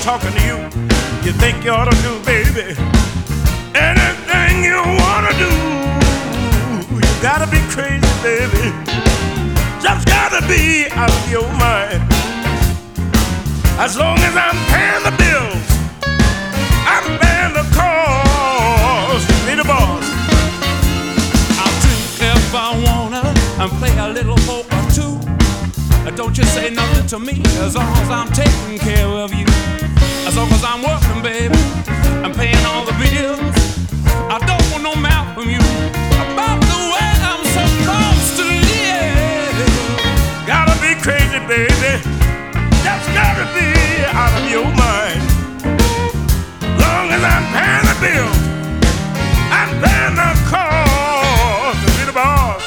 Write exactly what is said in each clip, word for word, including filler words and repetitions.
talking to you. You think you ought to do, baby, anything you wanna do. You gotta be crazy, baby. Just gotta be out of your mind. As long as I'm paying the bills, I'm paying the cost. Be the boss. I'll drink if I wanna and play a little poker too. Don't you say nothing to me as long as I'm taking care of you. As long as I'm working, baby, I'm paying all the bills. I don't want no mouth from you about the way I'm supposed to live. Gotta be crazy, baby. Just gotta be out of your mind. Long as I'm paying the bill, I'm paying the cost. Be the boss.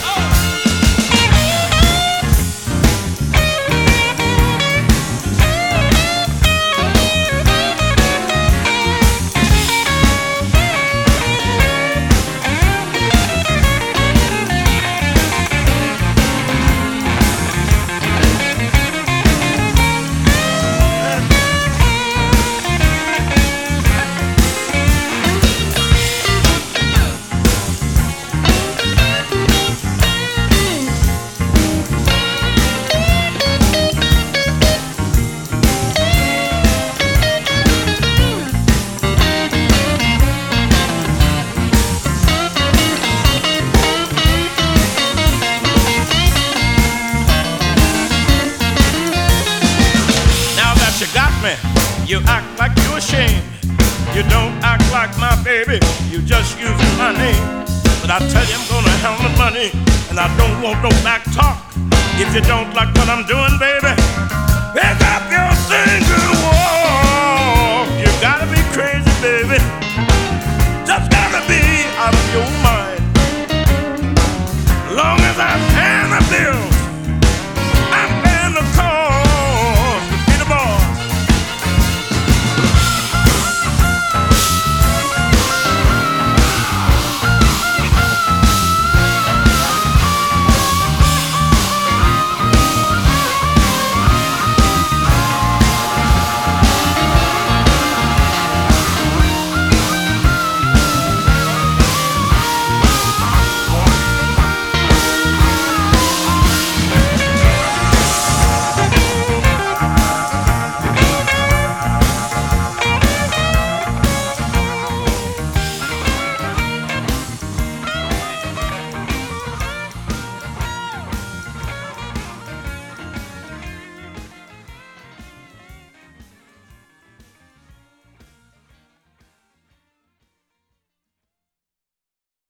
You got me, you act like you're ashamed. You don't act like my baby, you just using my name. But I tell you I'm gonna have the money, and I don't want no back talk. If you don't like what I'm doing, baby, pick up